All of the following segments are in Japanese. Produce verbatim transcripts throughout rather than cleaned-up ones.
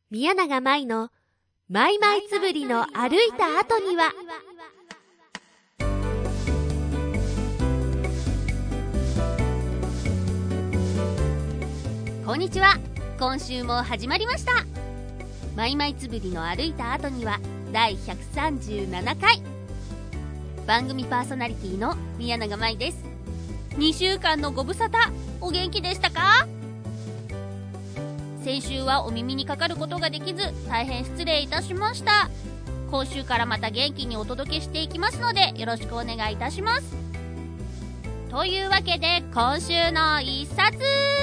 宮永舞のマイマイつぶりの歩いた後には。こんにちは。今週も始まりました。マイマイつぶりの歩いた後にはだいひゃくさんじゅうななかい。番組パーソナリティの宮永舞です。にしゅうかんのご無沙汰、お元気でしたか？先週はお耳にかかることができず大変失礼いたしました。今週からまた元気にお届けしていきますのでよろしくお願いいたします。というわけで今週の一冊、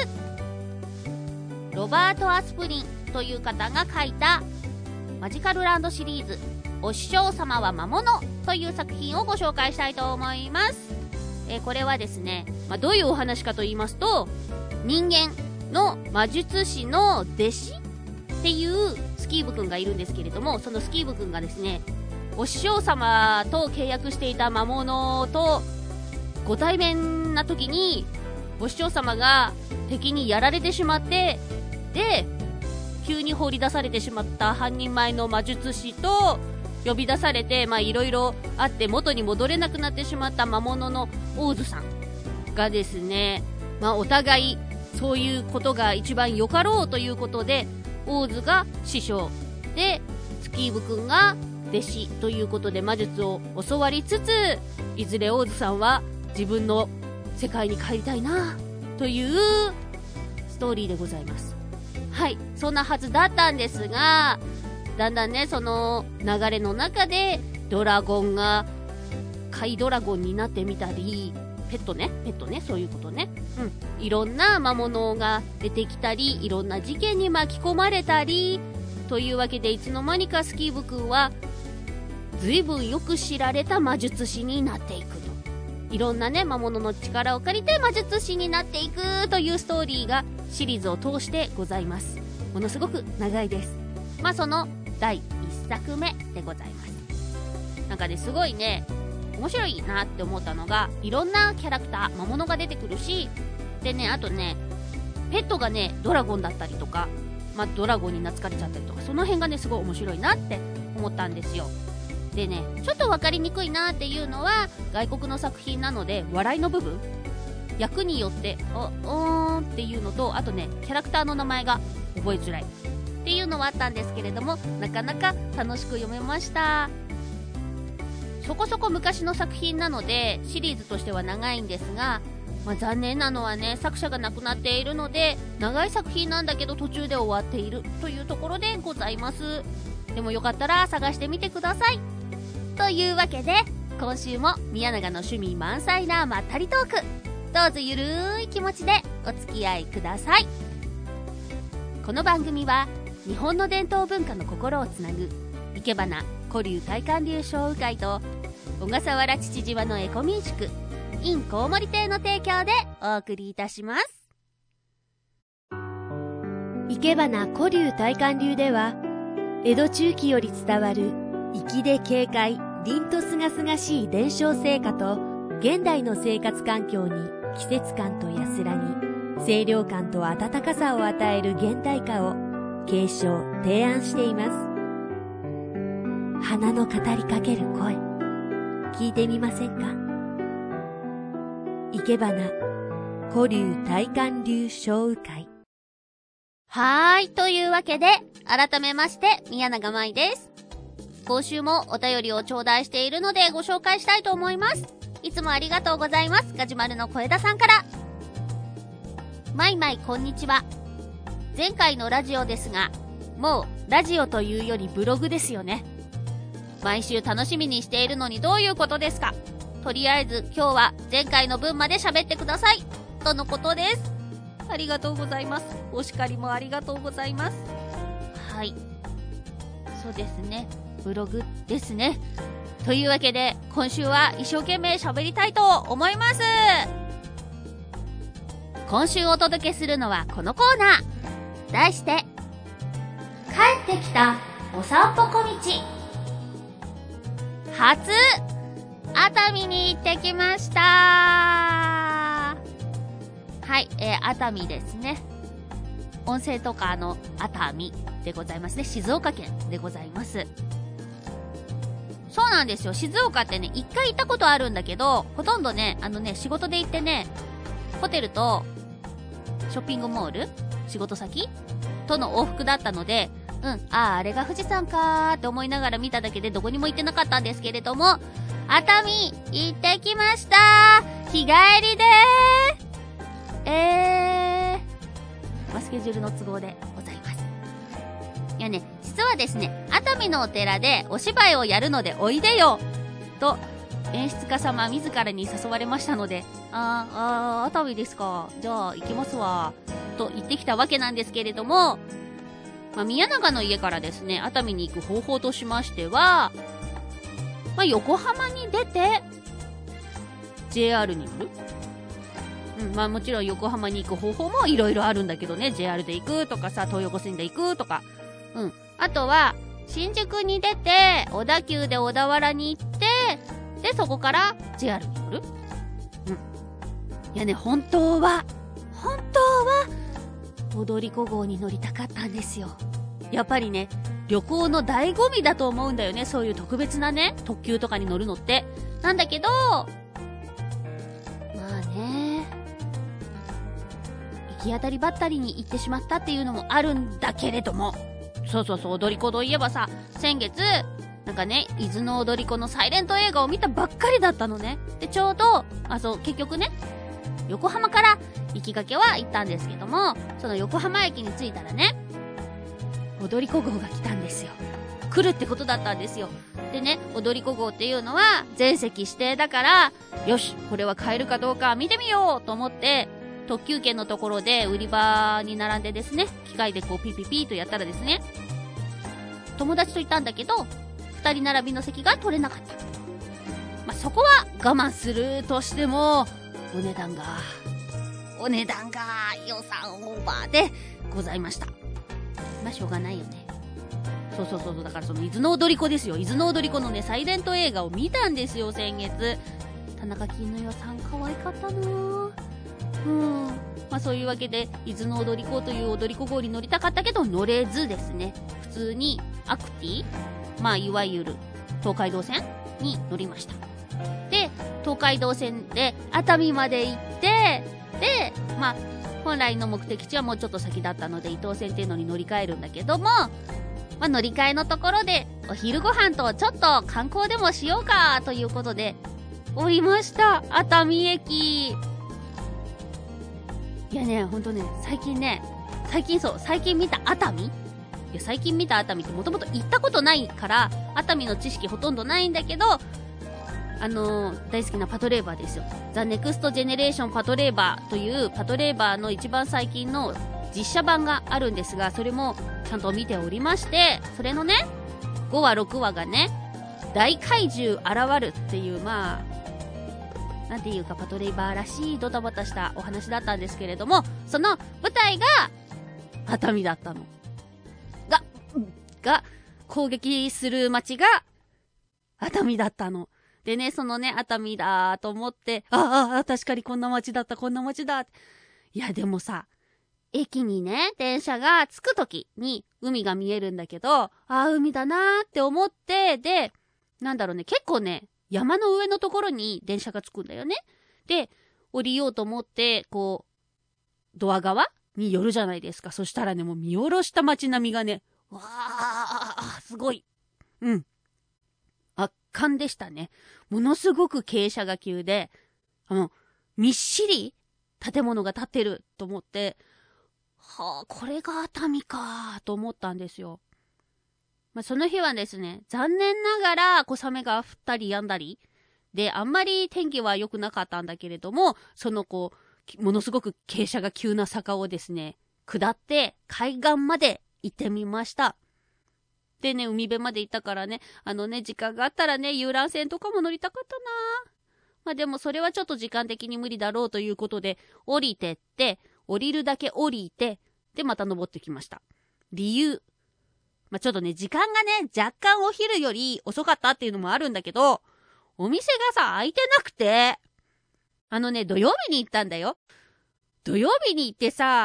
ロバート・アスプリンという方が書いたマジカルランドシリーズお師匠様は魔物という作品をご紹介したいと思います。えー、これはですね、まあ、どういうお話かと言いますと、人間の魔術師の弟子っていうスキーブくんがいるんですけれども、そのスキーブくんがですね、お師匠様と契約していた魔物とご対面な時にお師匠様が敵にやられてしまって、で急に放り出されてしまった半人前の魔術師と呼び出されて、まあいろいろあって元に戻れなくなってしまった魔物のオーズさんがですね、まあお互いそういうことが一番よかろうということで、オーズが師匠でスキーブくんが弟子ということで魔術を教わりつつ、いずれオーズさんは自分の世界に帰りたいなというストーリーでございます。はい、そんなはずだったんですが、だんだんね、その流れの中でドラゴンが怪ドラゴンになってみたり、ペットね、ペットね、そういうことね。うん。いろんな魔物が出てきたり、いろんな事件に巻き込まれたり、というわけでいつの間にかスキーブくんは、随分よく知られた魔術師になっていくと。いろんなね、魔物の力を借りて魔術師になっていくというストーリーがシリーズを通してございます。ものすごく長いです。まあ、そのだいいっさくめでございます。なんかね、すごいね、面白いなって思ったのが、いろんなキャラクター、魔物が出てくるし、でね、あとね、ペットがね、ドラゴンだったりとか、まあ、ドラゴンに懐かれちゃったりとか、その辺がね、すごい面白いなって思ったんですよ。でね、ちょっと分かりにくいなっていうのは、外国の作品なので、笑いの部分、役によって、お、おーんっていうのと、あとね、キャラクターの名前が覚えづらいっていうのはあったんですけれども、なかなか楽しく読めました。そこそこ昔の作品なのでシリーズとしては長いんですが、まあ、残念なのはね、作者が亡くなっているので長い作品なんだけど途中で終わっているというところでございます。でもよかったら探してみてください。というわけで今週も宮永の趣味満載なまったりトーク、どうぞゆるーい気持ちでお付き合いください。この番組は日本の伝統文化の心をつなぐいけばな古流大観流商雨会と小笠原父島のエコ民宿 in コウモリ亭の提供でお送りいたします。いけばな古流大観流では、江戸中期より伝わる粋で軽快、凛とすがすがしい伝承成果と現代の生活環境に季節感と安らぎ、清涼感と温かさを与える現代歌を継承提案しています。花の語りかける声、聞いてみませんか？いけばな古流大観流商雨会。はーい、というわけで改めまして宮永舞です。今週もお便りを頂戴しているのでご紹介したいと思います。いつもありがとうございます。ガジュマルの小枝さんから。マイマイこんにちは。前回のラジオですが、もうラジオというよりブログですよね。毎週楽しみにしているのにどういうことですか？とりあえず今日は前回の分まで喋ってくださいとのことです。ありがとうございます。お叱りもありがとうございます。はい、そうですね、ブログですね。というわけで今週は一生懸命喋りたいと思います。今週お届けするのはこのコーナー、題して帰ってきたお散歩小道。初熱海に行ってきました。はい、えー、熱海ですね。 温泉とかの熱海でございますね。静岡県でございます。そうなんですよ。静岡ってね、一回行ったことあるんだけど、ほとんどね、あのね、仕事で行ってね、ホテルとショッピングモール、仕事先との往復だったので、うん、ああ、あれが富士山かーって思いながら見ただけでどこにも行ってなかったんですけれども、熱海行ってきましたー。日帰りでーえー、まあ、スケジュールの都合でございます。いやね、実はですね、熱海のお寺でお芝居をやるのでおいでよと演出家様自らに誘われましたので、あーあー熱海ですか、じゃあ行きますわと言ってきたわけなんですけれども、まあ、宮永の家からですね、熱海に行く方法としましては、まあ、横浜に出て ジェイアール に乗る。うん、まあもちろん横浜に行く方法もいろいろあるんだけどね、 ジェイアール で行くとかさ、東横線で行くとか、うん、あとは新宿に出て小田急で小田原に行って、でそこから ジェイアール に乗る。うん、いやね、本当は本当は踊り子号に乗りたかったんですよ。やっぱりね、旅行の醍醐味だと思うんだよね、そういう特別なね、特急とかに乗るのって。なんだけど、まあね、行き当たりばったりに行ってしまったっていうのもあるんだけれども、そうそうそう、踊り子といえばさ、先月なんかね、伊豆の踊り子のサイレント映画を見たばっかりだったのね。でちょうど、あ、そう、結局ね、横浜から行きがけは行ったんですけども、その横浜駅に着いたらね、踊り子号が来たんですよ。来るってことだったんですよ。でね、踊り子号っていうのは全席指定だから、よし、これは買えるかどうか見てみようと思って、特急券のところで売り場に並んでですね、機械でこうピピピーとやったらですね、友達といたんだけど二人並びの席が取れなかった。まあ、そこは我慢するとしても、お値段がお値段が予算オーバーでございました。まあしょうがないよね。そうそうそうそう、だからその伊豆の踊り子ですよ。伊豆の踊り子のね、サイレント映画を見たんですよ、先月。田中金の予算可愛かったなぁ。うん。まあそういうわけで、伊豆の踊り子という踊り子号に乗りたかったけど乗れずですね、普通にアクティ、まあいわゆる東海道線に乗りました。で、東海道線で熱海まで行って、で、まあ本来の目的地はもうちょっと先だったので伊東線っていうのに乗り換えるんだけども、まあ、乗り換えのところでお昼ご飯とちょっと観光でもしようかということで降りました、熱海駅。いやね、ほんとね、最近ね、最近そう、最近見た熱海、いや最近見た熱海ってもともと行ったことないから熱海の知識ほとんどないんだけど、あのー、大好きなパトレーバーですよ。ザ・ネクスト・ジェネレーション・パトレーバーというパトレーバーの一番最近の実写版があるんですが、それもちゃんと見ておりまして、それのね、ごわろくわがね、大怪獣現るっていう、まあなんていうかパトレーバーらしいドタバタしたお話だったんですけれども、その舞台が熱海だったのがが攻撃する街が熱海だったのでね、そのね、熱海だと思って、ああ、確かにこんな街だった、こんな街だ。いや、でもさ、駅にね、電車が着くときに海が見えるんだけど、ああ、海だなーって思って、で、なんだろうね、結構ね、山の上のところに電車が着くんだよね。で、降りようと思って、こう、ドア側に寄るじゃないですか。そしたらね、もう見下ろした街並みがね、わー、すごい。うん。圧巻でしたね。ものすごく傾斜が急で、あの、みっしり建物が建ってると思って、はあ、これが熱海かと思ったんですよ。まあ、その日はですね、残念ながら小雨が降ったり止んだりで、あんまり天気は良くなかったんだけれども、そのこう、ものすごく傾斜が急な坂をですね、下って海岸まで行ってみました。でね、海辺まで行ったからね、あのね、時間があったらね、遊覧船とかも乗りたかったな。まあでもそれはちょっと時間的に無理だろうということで、降りてって、降りるだけ降りて、でまた登ってきました。理由。まあちょっとね、時間がね、若干お昼より遅かったっていうのもあるんだけど、お店がさ、開いてなくて、あのね、土曜日に行ったんだよ。土曜日に行ってさ、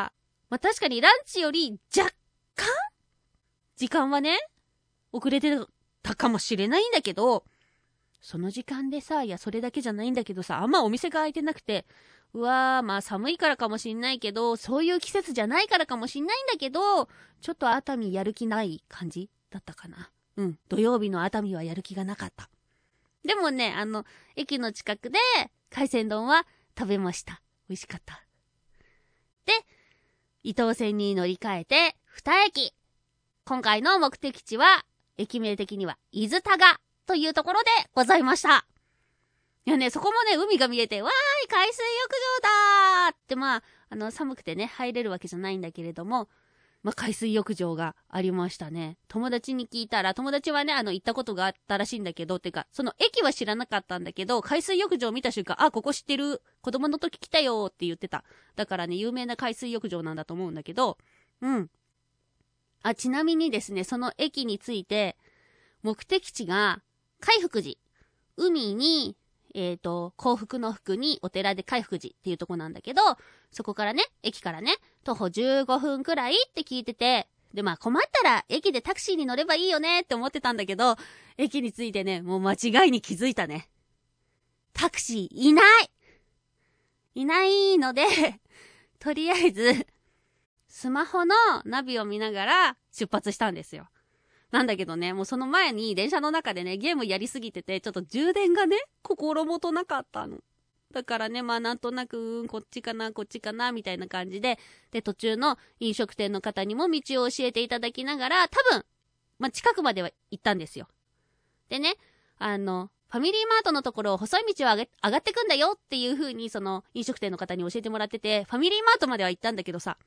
まあ確かにランチより若干時間はね、遅れてたかもしれないんだけど、その時間でさ、いやそれだけじゃないんだけどさ、あんまお店が開いてなくて、うわー、まあ寒いからかもしんないけど、そういう季節じゃないからかもしんないんだけど、ちょっと熱海やる気ない感じだったかな。うん、土曜日の熱海はやる気がなかった。でもね、あの、駅の近くで海鮮丼は食べました。美味しかった。で、伊東線に乗り換えてに駅。今回の目的地は、駅名的には伊豆多賀というところでございました。いやね、そこもね、海が見えて、わーい、海水浴場だーって、まあ、あの、寒くてね、入れるわけじゃないんだけれども、まあ、海水浴場がありましたね。友達に聞いたら、友達はね、あの、行ったことがあったらしいんだけど、てか、その駅は知らなかったんだけど、海水浴場見た瞬間、あ、ここ知ってる。子供の時来たよーって言ってた。だからね、有名な海水浴場なんだと思うんだけど、うん。あ、ちなみにですね、その駅について、目的地が、海福寺。海に、えっと、幸福の福にお寺で海福寺っていうとこなんだけど、そこからね、駅からね、徒歩じゅうごふんくらいって聞いてて、で、まあ困ったら駅でタクシーに乗ればいいよねって思ってたんだけど、駅に着いてね、もう間違いに気づいたね。タクシーいないいないので、とりあえず、スマホのナビを見ながら出発したんですよ。なんだけどね、もうその前に電車の中でね、ゲームやりすぎてて、ちょっと充電がね、心もとなかったの。だからね、まあなんとなく、うん、こっちかな、こっちかな、みたいな感じで、で、途中の飲食店の方にも道を教えていただきながら、多分、まあ近くまでは行ったんですよ。でね、あの、ファミリーマートのところを細い道を上げ、上がってくんだよっていう風に、その飲食店の方に教えてもらってて、ファミリーマートまでは行ったんだけどさ、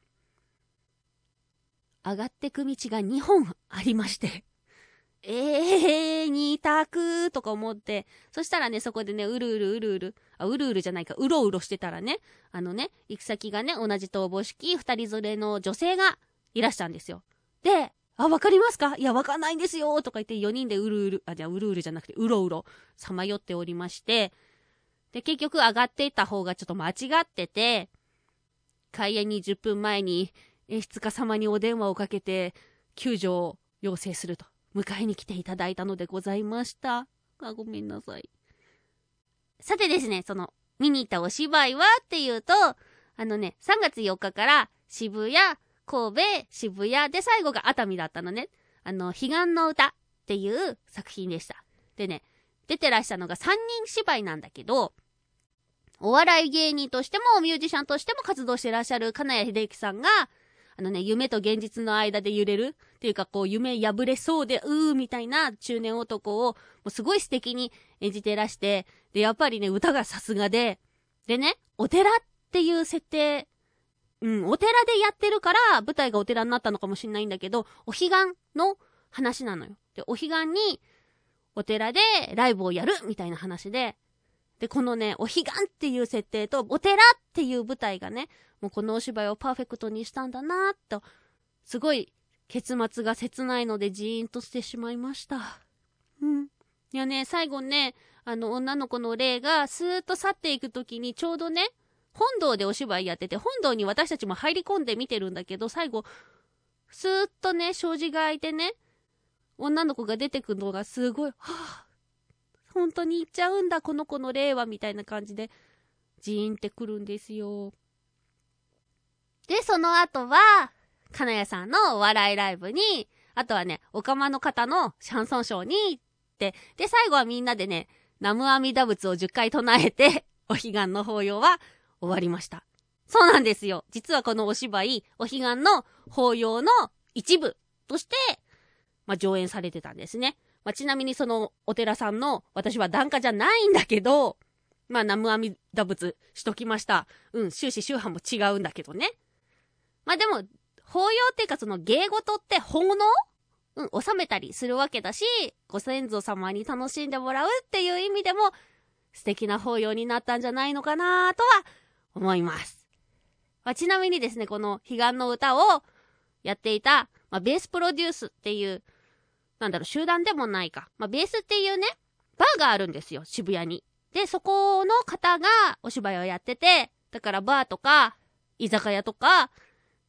上がってく道がにほんありまして。えー、二択とか思って、そしたらね、そこでね、うるうるうるうる、あ、うるうるじゃないか、うろうろしてたらね、あのね、行き先がね、同じ逃亡式、二人連れの女性がいらしたんですよ。で、あ、わかりますか？いや、わかんないんですよとか言ってよにんでうるうる、あ、じゃあうるうるじゃなくて、うろうろ、さまよっておりまして、で、結局上がっていった方がちょっと間違ってて、開演にじゅっぷんまえに、演出家様にお電話をかけて救助を要請すると迎えに来ていただいたのでございました。あ、ごめんなさい。さてですね、その見に行ったお芝居はっていうと、あのね、さんがつよっかから渋谷、神戸、渋谷で最後が熱海だったのね。あの、彼岸の歌っていう作品でした。でね、出てらっしゃるのがさんにん芝居なんだけど、お笑い芸人としてもミュージシャンとしても活動してらっしゃる金谷秀幸さんが、あのね、夢と現実の間で揺れるっていうか、こう、夢破れそうで、うーみたいな中年男を、もうすごい素敵に演じてらして、で、やっぱりね、歌がさすがで、でね、お寺っていう設定、うん、お寺でやってるから、舞台がお寺になったのかもしれないんだけど、お彼岸の話なのよ。で、お彼岸に、お寺でライブをやるみたいな話で、で、このね、お彼岸っていう設定と、お寺っていう舞台がね、もうこのお芝居をパーフェクトにしたんだなーっと、すごい結末が切ないのでジーンとしてしまいました。うん。いやね、最後ね、あの女の子の霊がスーッと去っていくときにちょうどね、本堂でお芝居やってて、本堂に私たちも入り込んで見てるんだけど、最後、スーッとね、障子が開いてね、女の子が出てくるのがすごい、はぁ、本当に行っちゃうんだ、この子の霊は、みたいな感じで、ジーンってくるんですよ。で、その後は、金谷さんのお笑いライブに、あとはね、おかまの方のシャンソンショーに行って、で、最後はみんなでね、南無阿弥陀仏をじゅっかい唱えて、お彼岸の法要は終わりました。そうなんですよ。実はこのお芝居、お彼岸の法要の一部として、まあ、上演されてたんですね。まあ、ちなみにそのお寺さんの、私は檀家じゃないんだけど、まあ、南無阿弥陀仏しときました。うん、宗師宗派も違うんだけどね。まあでも、法要っていうかその芸事って奉納うん、収めたりするわけだし、ご先祖様に楽しんでもらうっていう意味でも、素敵な法要になったんじゃないのかなとは思います。まあ、ちなみにですね、この彼岸の歌をやっていた、まあ、ベースプロデュースっていう、なんだろう、集団でもないか。まあ、ベースっていうね、バーがあるんですよ、渋谷に。で、そこの方がお芝居をやってて、だからバーとか、居酒屋とか、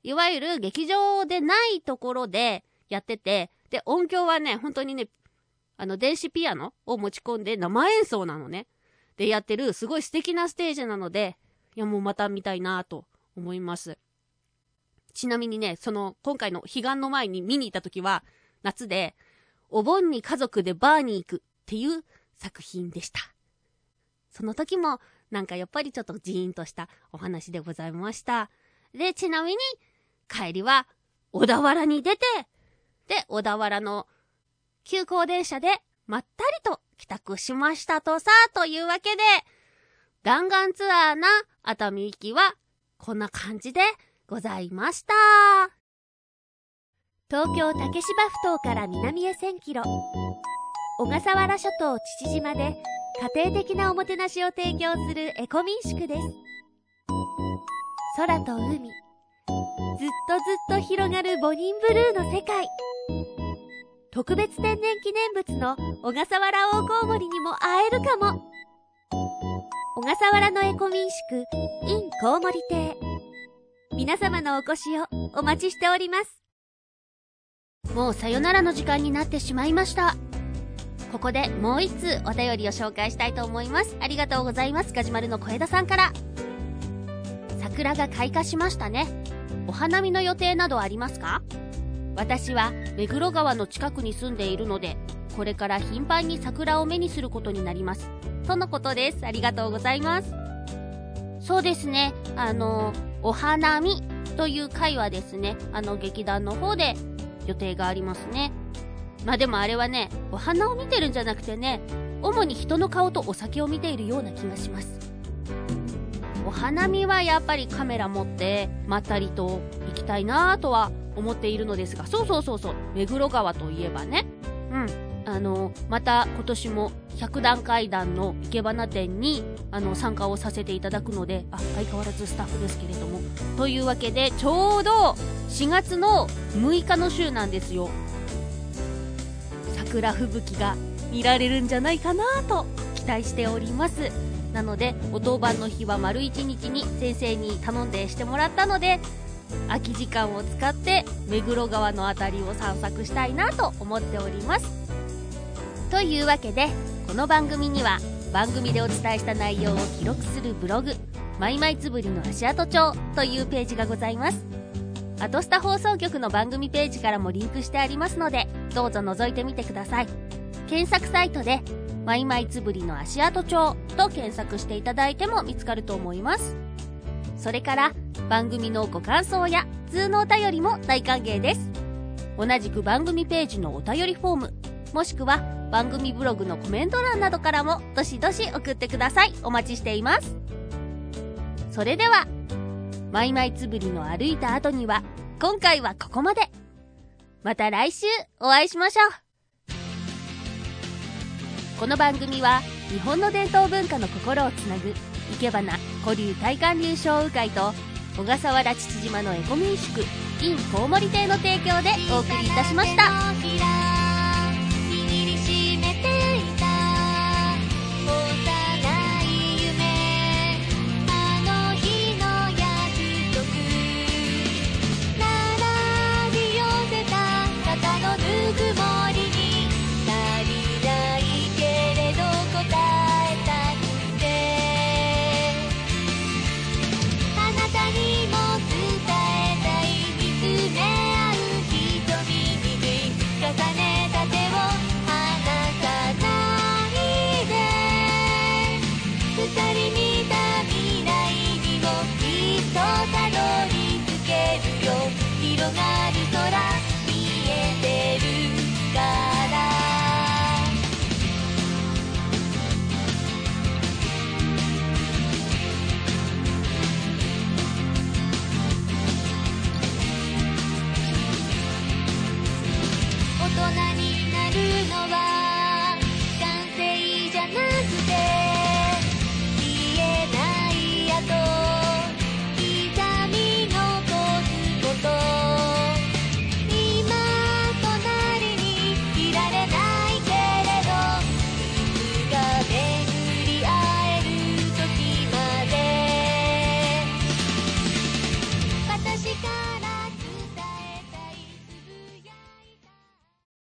いわゆる劇場でないところでやってて、で、音響はね、本当にね、あの、電子ピアノを持ち込んで生演奏なのね。で、やってる、すごい素敵なステージなので、いや、もうまた見たいなと思います。ちなみにね、その、今回の彼岸の前に見に行った時は、夏で、お盆に家族でバーに行くっていう作品でした。その時も、なんかやっぱりちょっとジーンとしたお話でございました。で、ちなみに、帰りは、小田原に出て、で、小田原の急行電車で、まったりと帰宅しましたとさ、というわけで、弾丸ツアーな熱海行きは、こんな感じでございました。 東京竹芝ふ頭から南へせんキロ、小笠原諸島父島で家庭的なおもてなしを提供するエコ民宿です。空と海、ずっとずっと広がるボニンブルーの世界。特別天然記念物の小笠原大コウモリにも会えるかも。小笠原のエコ民宿 in コウモリ亭、皆様のお越しをお待ちしております。 もうさよならの時間になってしまいました。ここでもう一通お便りを紹介したいと思います。ありがとうございます。ガジュマルの小枝さんから。桜が開花しましたね。お花見の予定などありますか？私は目黒川の近くに住んでいるので、これから頻繁に桜を目にすることになります。とのことです。ありがとうございます。そうですね。あの、お花見という回はですね、あの劇団の方で予定がありますね。まあでもあれはね、お花を見てるんじゃなくてね、主に人の顔とお酒を見ているような気がします。お花見はやっぱりカメラ持ってまったりと行きたいなとは思っているのですが、そうそうそうそう、目黒川といえばね、うん、あのまた今年も百段階段の生け花展にあの参加をさせていただくので、あ、相変わらずスタッフですけれども、というわけでちょうどしがつのむいかの週なんですよ。桜吹雪が見られるんじゃないかなと期待しております。なのでお当番の日は丸一日に先生に頼んでしてもらったので、空き時間を使って目黒川のあたりを散策したいなと思っております。というわけで、この番組には番組でお伝えした内容を記録するブログ、マイマイつぶりの足跡帳というページがございます。アトスタ放送局の番組ページからもリンクしてありますので、どうぞ覗いてみてください。検索サイトでマイマイつぶりの足跡帳と検索していただいても見つかると思います。それから番組のご感想や普通のお便りも大歓迎です。同じく番組ページのお便りフォーム、もしくは番組ブログのコメント欄などからもどしどし送ってください。お待ちしています。それでは、マイマイつぶりの歩いた後には、今回はここまで。また来週お会いしましょう。この番組は日本の伝統文化の心をつなぐいけばな古流大観流商雨会と小笠原父島のエコ民宿 in コウモリ亭の提供でお送りいたしました。大人に